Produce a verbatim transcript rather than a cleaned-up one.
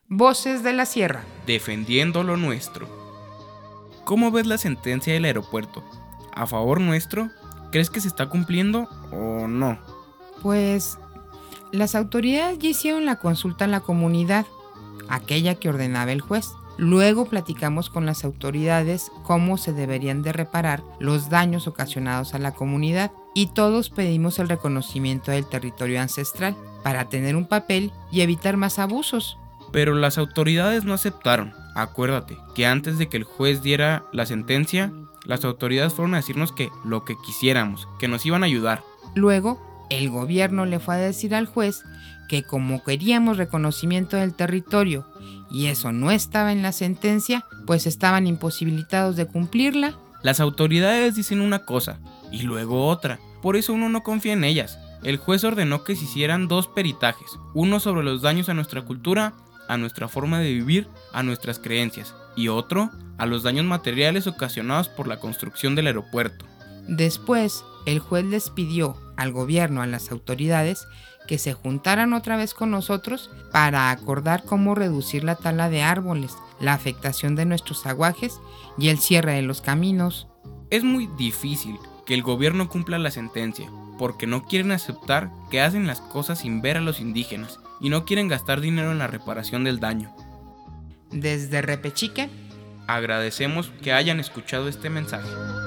Voces de la Sierra. Defendiendo lo nuestro. ¿Cómo ves la sentencia del aeropuerto? ¿A favor nuestro? ¿Crees que se está cumpliendo o no? Pues las autoridades ya hicieron la consulta a la comunidad, aquella que ordenaba el juez. Luego platicamos con las autoridades cómo se deberían de reparar los daños ocasionados a la comunidad y todos pedimos el reconocimiento del territorio ancestral para tener un papel y evitar más abusos. Pero las autoridades no aceptaron. Acuérdate que antes de que el juez diera la sentencia, las autoridades fueron a decirnos que lo que quisiéramos, que nos iban a ayudar. Luego, el gobierno le fue a decir al juez que como queríamos reconocimiento del territorio y eso no estaba en la sentencia, pues estaban imposibilitados de cumplirla. Las autoridades dicen una cosa y luego otra, por eso uno no confía en ellas. El juez ordenó que se hicieran dos peritajes, uno sobre los daños a nuestra cultura, a nuestra forma de vivir, a nuestras creencias, y otro a los daños materiales ocasionados por la construcción del aeropuerto. Después, el juez les pidió al gobierno, a las autoridades, que se juntaran otra vez con nosotros para acordar cómo reducir la tala de árboles, la afectación de nuestros aguajes y el cierre de los caminos. Es muy difícil que el gobierno cumpla la sentencia, porque no quieren aceptar que hacen las cosas sin ver a los indígenas y no quieren gastar dinero en la reparación del daño. Desde Repechique, agradecemos que hayan escuchado este mensaje.